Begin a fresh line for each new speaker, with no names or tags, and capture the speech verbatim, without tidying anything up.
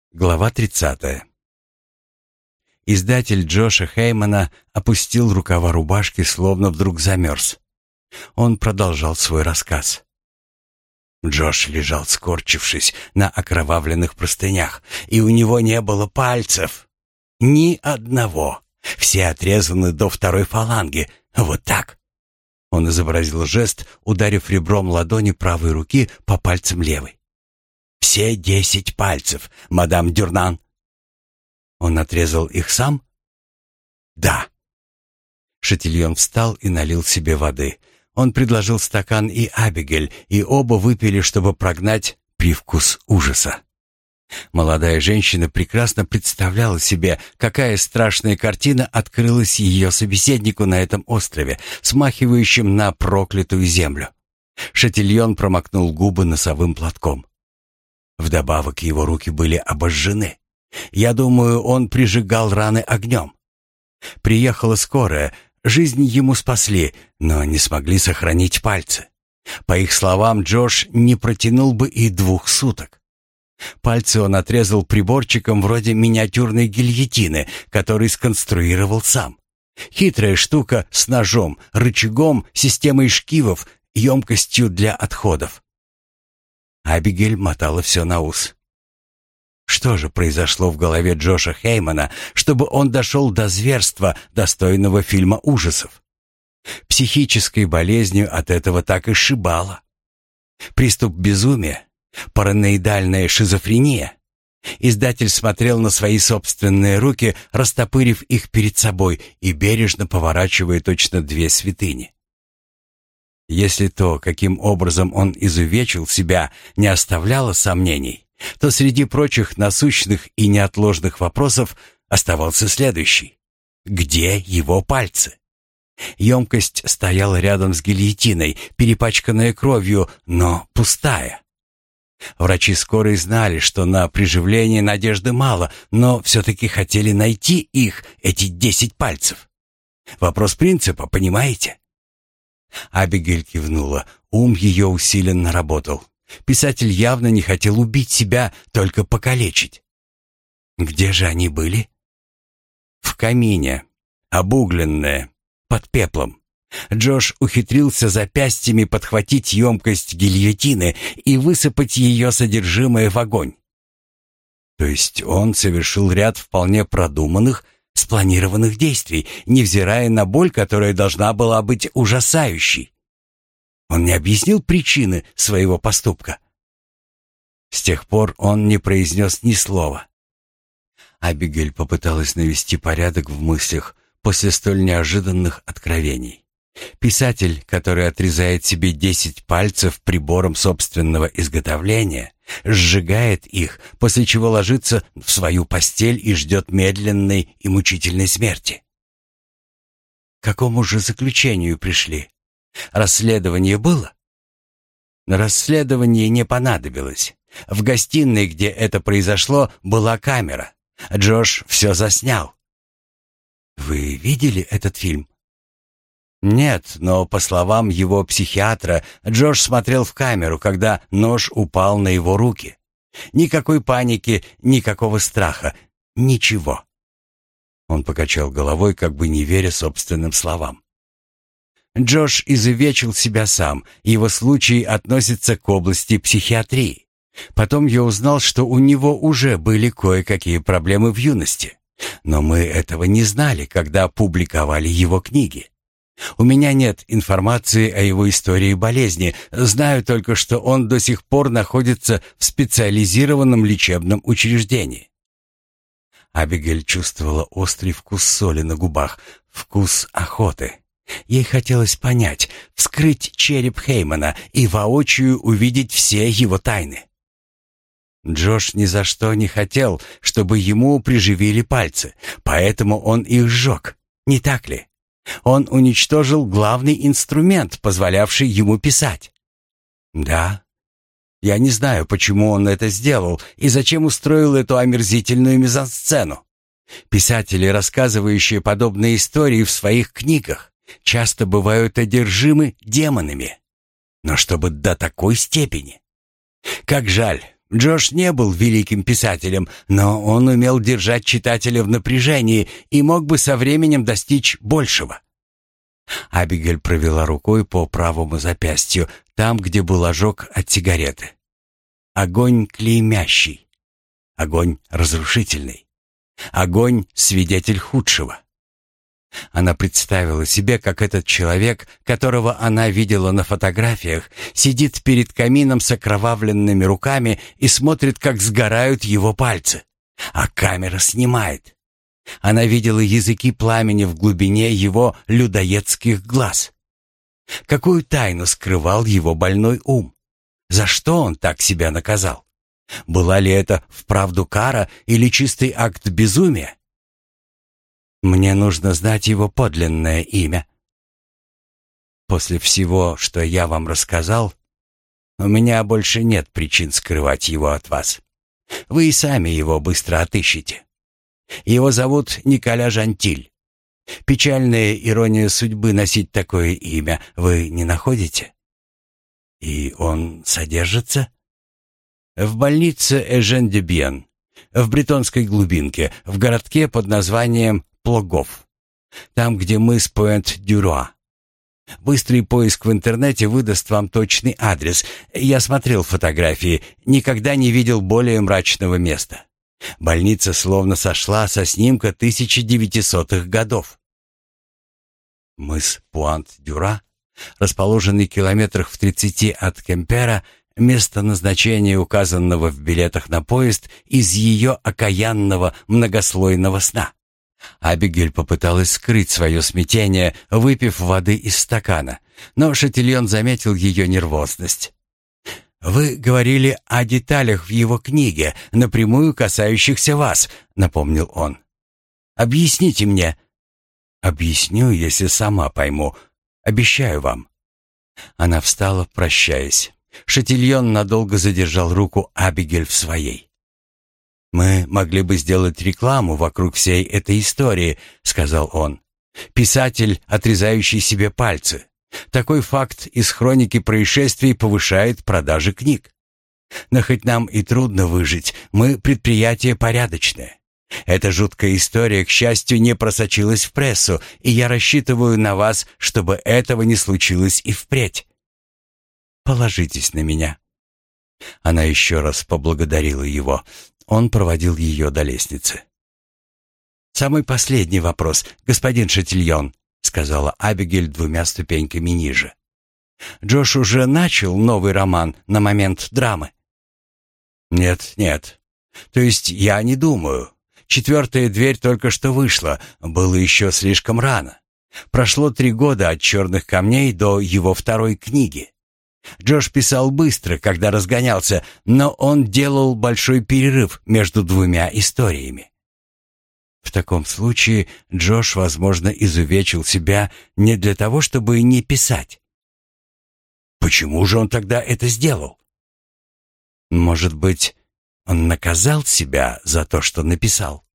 Глава тридцатая. Издатель Джоша Хеймана опустил рукава рубашки, словно вдруг замерз. Он продолжал свой рассказ. Джош лежал, скорчившись на окровавленных простынях, и у него не было пальцев. Ни одного. Все отрезаны до второй фаланги. Вот так. Он изобразил жест, ударив ребром ладони правой руки по пальцам левой. «Все десять пальцев, мадам Дюрнан». «Он отрезал их сам?» «Да». Шатильон встал и налил себе воды. Он предложил стакан и Абигель, и оба выпили, чтобы прогнать привкус ужаса. Молодая женщина прекрасно представляла себе, какая страшная картина открылась ее собеседнику на этом острове, смахивающем на проклятую землю. Шатильон промокнул губы носовым платком. Вдобавок его руки были обожжены. Я думаю, он прижигал раны огнем. Приехала скорая, жизнь ему спасли, но не смогли сохранить пальцы. По их словам, Джош не протянул бы и двух суток. Пальцы он отрезал приборчиком вроде миниатюрной гильотины, который сконструировал сам. Хитрая штука с ножом, рычагом, системой шкивов, емкостью для отходов. Абигель мотала все на ус. Что же произошло в голове Джоша Хеймана, чтобы он дошел до зверства, достойного фильма ужасов? Психической болезнью от этого так и шибало. Приступ безумия, параноидальная шизофрения. Издатель смотрел на свои собственные руки, растопырив их перед собой и бережно поворачивая точно две святыни. Если то, каким образом он изувечил себя, не оставляло сомнений, то среди прочих насущных и неотложных вопросов оставался следующий. Где его пальцы? Емкость стояла рядом с гильотиной, перепачканная кровью, но пустая. Врачи скорой знали, что на приживление надежды мало, но все-таки хотели найти их, эти десять пальцев. Вопрос принципа, понимаете? Абигель кивнула. Ум ее усиленно работал. Писатель явно не хотел убить себя, только покалечить. Где же они были? В камине, обугленные, под пеплом. Джош ухитрился запястьями подхватить емкость гильотины и высыпать ее содержимое в огонь. То есть он совершил ряд вполне продуманных, спланированных действий, невзирая на боль, которая должна была быть ужасающей. Он не объяснил причины своего поступка. С тех пор он не произнес ни слова. Абигель попыталась навести порядок в мыслях после столь неожиданных откровений. Писатель, который отрезает себе десять пальцев прибором собственного изготовления, сжигает их, после чего ложится в свою постель и ждет медленной и мучительной смерти. К какому же заключению пришли? Расследование было? Расследование не понадобилось. В гостиной, где это произошло, была камера. Джош все заснял. Вы видели этот фильм? Нет, но, по словам его психиатра, Джош смотрел в камеру, когда нож упал на его руки. Никакой паники, никакого страха, ничего. Он покачал головой, как бы не веря собственным словам. Джош изувечил себя сам, его случай относится к области психиатрии. Потом я узнал, что у него уже были кое-какие проблемы в юности. Но мы этого не знали, когда публиковали его книги. У меня нет информации о его истории болезни, знаю только, что он до сих пор находится в специализированном лечебном учреждении. Абигель чувствовала острый вкус соли на губах, вкус охоты. Ей хотелось понять, вскрыть череп Хеймана и воочию увидеть все его тайны. Джош ни за что не хотел, чтобы ему приживили пальцы, поэтому он их сжег, не так ли? Он уничтожил главный инструмент, позволявший ему писать. Да. Я не знаю, почему он это сделал и зачем устроил эту омерзительную мизансцену. Писатели, рассказывающие подобные истории в своих книгах, часто бывают одержимы демонами. Но чтобы до такой степени. Как жаль, Джош не был великим писателем, но он умел держать читателя в напряжении и мог бы со временем достичь большего. Абигель провела рукой по правому запястью, там, где был ожог от сигареты. Огонь клеймящий. Огонь разрушительный. Огонь — свидетель худшего. Она представила себе, как этот человек, которого она видела на фотографиях, сидит перед камином с окровавленными руками и смотрит, как сгорают его пальцы. А камера снимает. Она видела языки пламени в глубине его людоедских глаз. Какую тайну скрывал его больной ум? За что он так себя наказал? Была ли это вправду кара или чистый акт безумия? Мне нужно знать его подлинное имя. После всего, что я вам рассказал, у меня больше нет причин скрывать его от вас. Вы и сами его быстро отыщете. Его зовут Николя Жантиль. Печальная ирония судьбы носить такое имя, вы не находите? И он содержится? В больнице Эжен-де-Бьен, в бретонской глубинке, в городке под названием Плогов, там, где мыс Пуэнт-Дюруа. Быстрый поиск в интернете выдаст вам точный адрес. Я смотрел фотографии, никогда не видел более мрачного места. Больница словно сошла со снимка тысяча девятисотых годов. Мыс Пуэнт-Дюруа, расположенный километрах в тридцати от Кемпера, место назначения, указанного в билетах на поезд, из ее окаянного многослойного сна. Абигель попыталась скрыть свое смятение, выпив воды из стакана, но Шатильон заметил ее нервозность. «Вы говорили о деталях в его книге, напрямую касающихся вас», — напомнил он. «Объясните мне». «Объясню, если сама пойму. Обещаю вам». Она встала, прощаясь. Шатильон надолго задержал руку Абигель в своей. «Мы могли бы сделать рекламу вокруг всей этой истории», — сказал он. «Писатель, отрезающий себе пальцы. Такой факт из хроники происшествий повышает продажи книг. Но хоть нам и трудно выжить, мы предприятие порядочное. Эта жуткая история, к счастью, не просочилась в прессу, и я рассчитываю на вас, чтобы этого не случилось и впредь. Положитесь на меня». Она еще раз поблагодарила его. Он проводил ее до лестницы. «Самый последний вопрос, господин Шатильон», — сказала Абигель двумя ступеньками ниже. «Джош уже начал новый роман на момент драмы?» «Нет, нет. То есть я не думаю. Четвертая дверь только что вышла, было еще слишком рано. Прошло три года от «Черных камней» до его второй книги. Джош писал быстро, когда разгонялся, но он делал большой перерыв между двумя историями. В таком случае Джош, возможно, изувечил себя не для того, чтобы не писать. Почему же он тогда это сделал? Может быть, он наказал себя за то, что написал?